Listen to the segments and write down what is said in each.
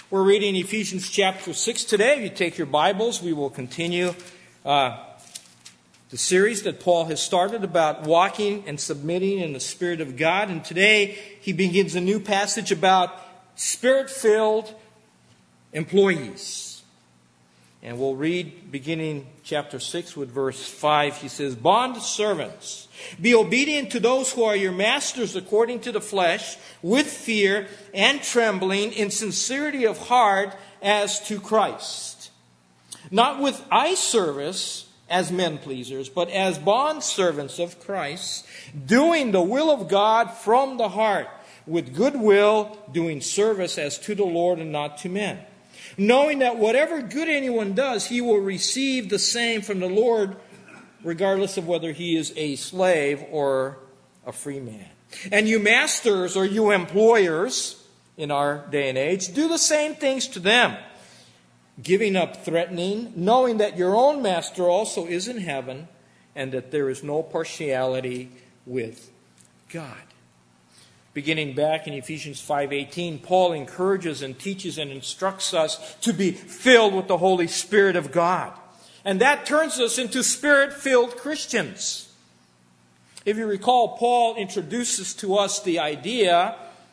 We're reading Ephesians chapter 6 today. If you take your Bibles, we will continue the series that Paul has started about walking and submitting in the Spirit of God. And today he begins a new passage about Spirit-filled employees. And we'll read beginning chapter 6 with verse 5. He says, "Bond servants, be obedient to those who are your masters according to the flesh, with fear and trembling, in sincerity of heart as to Christ. Not with eye service as men pleasers, but as bond servants of Christ, doing the will of God from the heart, with good will, doing service as to the Lord and not to men. Knowing that whatever good anyone does, he will receive the same from the Lord, regardless of whether he is a slave or a free man. And you masters or you employers in our day and age, do the same things to them, giving up threatening, knowing that your own master also is in heaven, and that there is no partiality with God." Beginning back in Ephesians 5:18, Paul encourages and teaches and instructs us to be filled with the Holy Spirit of God. And that turns us into Spirit-filled Christians. If you recall, Paul introduces to us the idea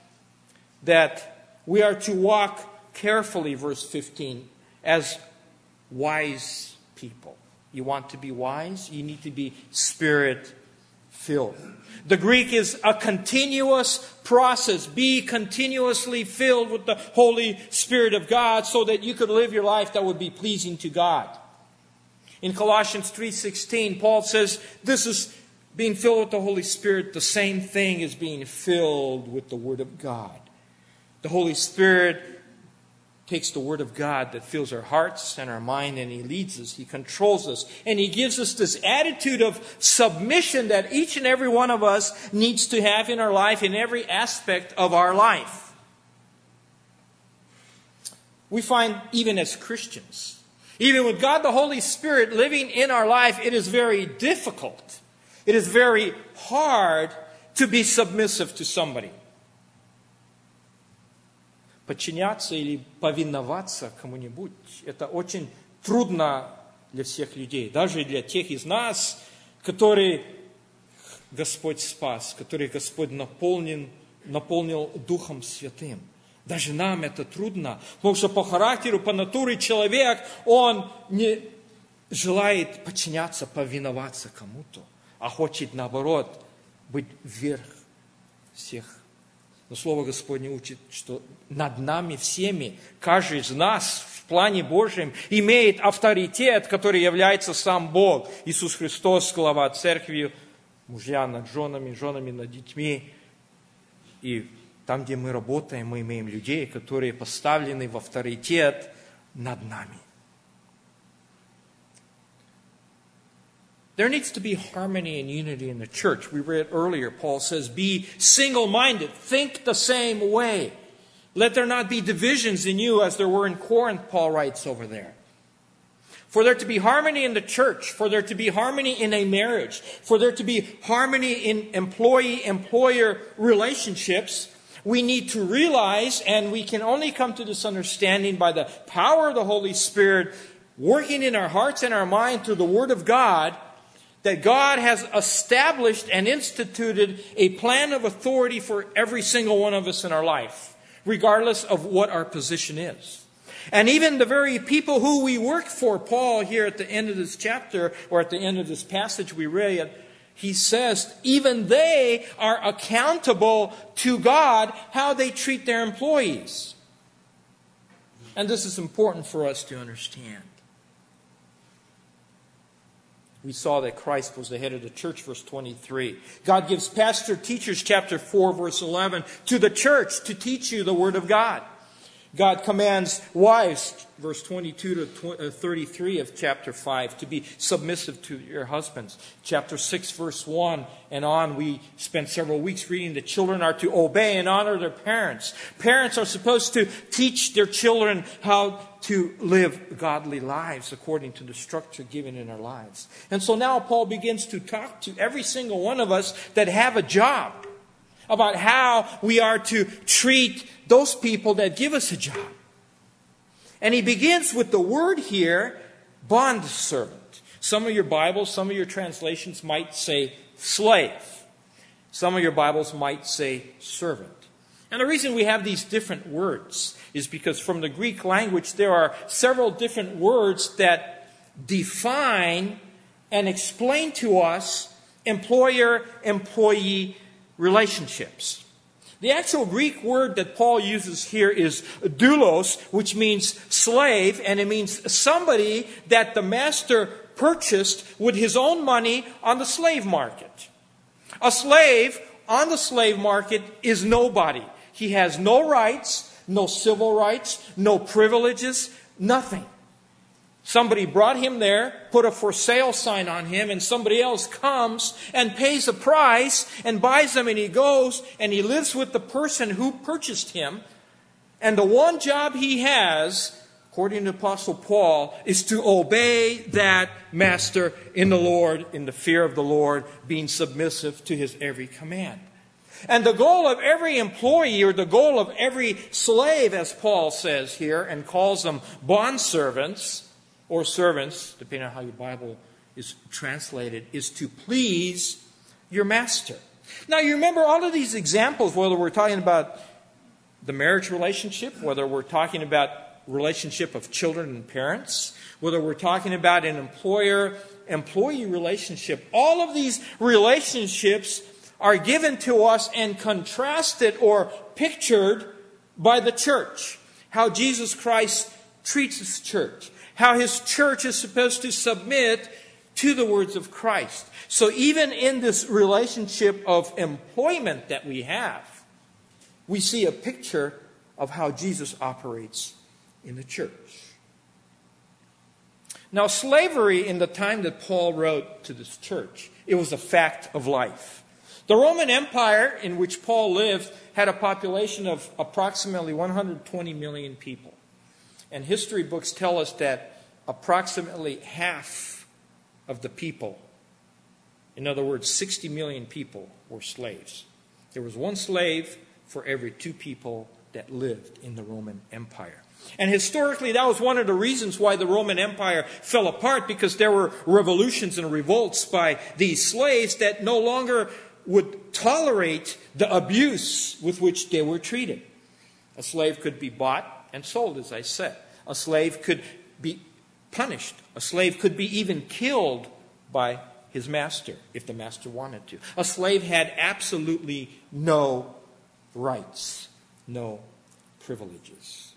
that we are to walk carefully, verse 15, as wise people. You want to be wise? You need to be Spirit-filled. The Greek is a continuous process. Be continuously filled with the Holy Spirit of God so that you could live your life that would be pleasing to God. In Colossians 3:16, Paul says this is being filled with the Holy Spirit, the same thing as being filled with the Word of God. The Holy Spirit takes the Word of God that fills our hearts and our mind, and He leads us, He controls us, and He gives us this attitude of submission that each and every one of us needs to have in our life, in every aspect of our life. We find even as Christians, even with God the Holy Spirit living in our life, it is very difficult. It is very hard to be submissive to somebody. Подчиняться или повиноваться кому-нибудь, это очень трудно для всех людей. Даже для тех из нас, которые Господь спас, которые Господь наполнил Духом Святым. Даже нам это трудно, потому что по характеру, по натуре человек, он не желает подчиняться, повиноваться кому-то, а хочет, наоборот, быть вверх всех. Но Слово Господне учит, что над нами всеми, каждый из нас в плане Божьем имеет авторитет, который является сам Бог. Иисус Христос, глава церкви, мужья над женами, женами над детьми. И там, где мы работаем, мы имеем людей, которые поставлены в авторитет над нами. There needs to be harmony and unity in the church. We read earlier, Paul says, be single-minded. Think the same way. Let there not be divisions in you as there were in Corinth, Paul writes over there. For there to be harmony in the church, for there to be harmony in a marriage, for there to be harmony in employee-employer relationships, we need to realize, and we can only come to this understanding by the power of the Holy Spirit working in our hearts and our mind through the Word of God, that God has established and instituted a plan of authority for every single one of us in our life, regardless of what our position is. And even the very people who we work for, Paul here at the end of this chapter, or at the end of this passage we read, he says, even they are accountable to God how they treat their employees. And this is important for us to understand. We saw that Christ was the head of the church, verse 23. God gives pastor teachers, chapter 4, verse 11, to the church to teach you the Word of God. God commands wives, verse 22 to 33 of chapter 5, to be submissive to your husbands. Chapter 6, verse 1 and on, we spent several weeks reading the children are to obey and honor their parents. Parents are supposed to teach their children how to live godly lives according to the structure given in our lives. And so now Paul begins to talk to every single one of us that have a job about how we are to treat those people that give us a job. And he begins with the word here, bondservant. Some of your Bibles, some of your translations might say slave. Some of your Bibles might say servant. And the reason we have these different words is because from the Greek language there are several different words that define and explain to us employer-employee relationships. The actual Greek word that Paul uses here is doulos, which means slave, and it means somebody that the master purchased with his own money on the slave market. A slave on the slave market is nobody. He has no rights, no civil rights, no privileges, nothing. Somebody brought him there, put a for sale sign on him, and somebody else comes and pays a price and buys him, and he goes and he lives with the person who purchased him. And the one job he has, according to Apostle Paul, is to obey that master in the Lord, in the fear of the Lord, being submissive to his every command. And the goal of every employee, or the goal of every slave, as Paul says here, and calls them bondservants, or servants, depending on how your Bible is translated, is to please your master. Now, you remember all of these examples, whether we're talking about the marriage relationship, whether we're talking about relationship of children and parents, whether we're talking about an employer-employee relationship, all of these relationships are given to us and contrasted or pictured by the church. How Jesus Christ treats his church. How his church is supposed to submit to the words of Christ. So even in this relationship of employment that we have, we see a picture of how Jesus operates in the church. Now, slavery in the time that Paul wrote to this church, it was a fact of life. The Roman Empire in which Paul lived had a population of approximately 120 million people. And history books tell us that approximately half of the people, in other words, 60 million people, were slaves. There was one slave for every 2 people that lived in the Roman Empire. And historically, that was one of the reasons why the Roman Empire fell apart, because there were revolutions and revolts by these slaves that no longer would tolerate the abuse with which they were treated. A slave could be bought and sold, as I said. A slave could be punished. A slave could be even killed by his master if the master wanted to. A slave had absolutely no rights, no privileges.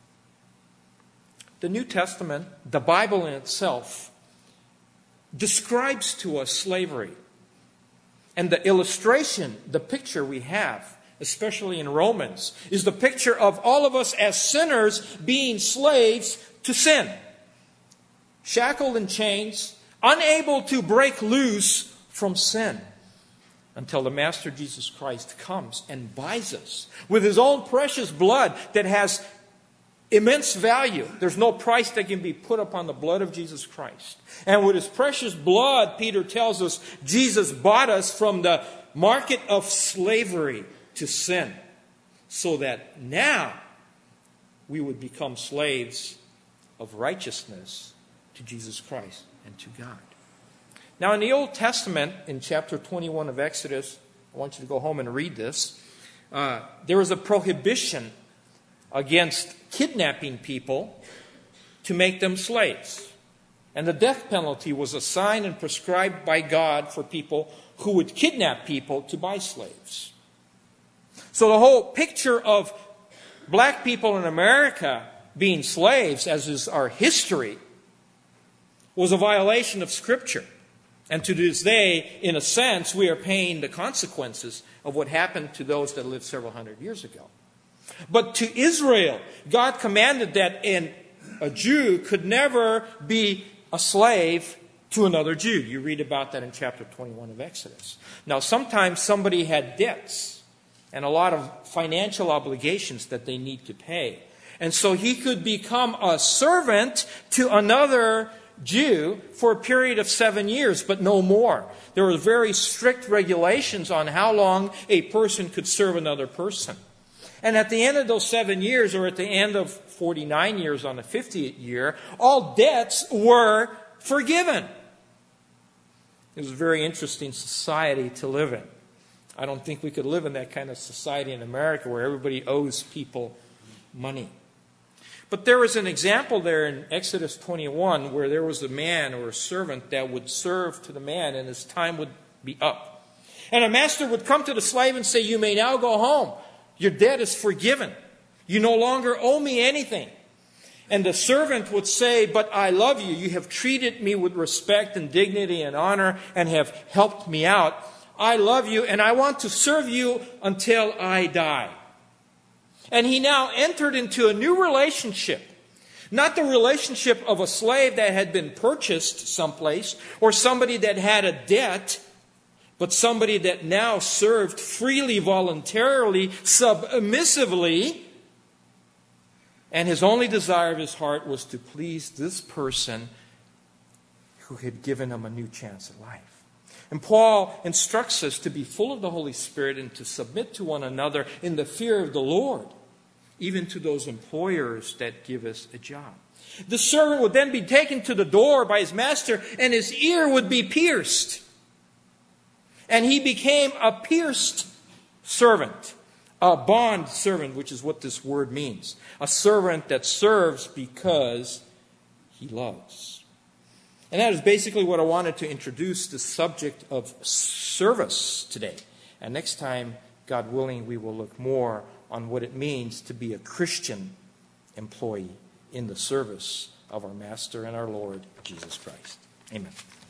The New Testament, the Bible in itself, describes to us slavery. And the illustration, the picture we have, especially in Romans, is the picture of all of us as sinners being slaves to sin. Shackled in chains, unable to break loose from sin until the Master Jesus Christ comes and buys us with his own precious blood that has immense value. There's no price that can be put upon the blood of Jesus Christ. And with his precious blood, Peter tells us, Jesus bought us from the market of slavery to sin, so that now we would become slaves of righteousness to Jesus Christ and to God. Now, in the Old Testament, in chapter 21 of Exodus, I want you to go home and read this, there was a prohibition against kidnapping people to make them slaves. And the death penalty was assigned and prescribed by God for people who would kidnap people to buy slaves. So the whole picture of black people in America being slaves, as is our history, was a violation of Scripture. And to this day, in a sense, we are paying the consequences of what happened to those that lived several hundred years ago. But to Israel, God commanded that a Jew could never be a slave to another Jew. You read about that in chapter 21 of Exodus. Now, sometimes somebody had debts and a lot of financial obligations that they need to pay. And so he could become a servant to another Jew for a period of 7 years, but no more. There were very strict regulations on how long a person could serve another person. And at the end of those 7 years, or at the end of 49 years on the 50th year, all debts were forgiven. It was a very interesting society to live in. I don't think we could live in that kind of society in America where everybody owes people money. But there was an example there in Exodus 21 where there was a man or a servant that would serve to the man and his time would be up. And a master would come to the slave and say, "You may now go home. Your debt is forgiven. You no longer owe me anything." And the servant would say, "But I love you. You have treated me with respect and dignity and honor and have helped me out. I love you and I want to serve you until I die." And he now entered into a new relationship. Not the relationship of a slave that had been purchased someplace or somebody that had a debt, but somebody that now served freely, voluntarily, submissively. And his only desire of his heart was to please this person who had given him a new chance at life. And Paul instructs us to be full of the Holy Spirit and to submit to one another in the fear of the Lord, even to those employers that give us a job. The servant would then be taken to the door by his master, and his ear would be pierced. And he became a pierced servant, a bond servant, which is what this word means. A servant that serves because he loves. And that is basically what I wanted to introduce, the subject of service today. And next time, God willing, we will look more on what it means to be a Christian employee in the service of our Master and our Lord, Jesus Christ. Amen.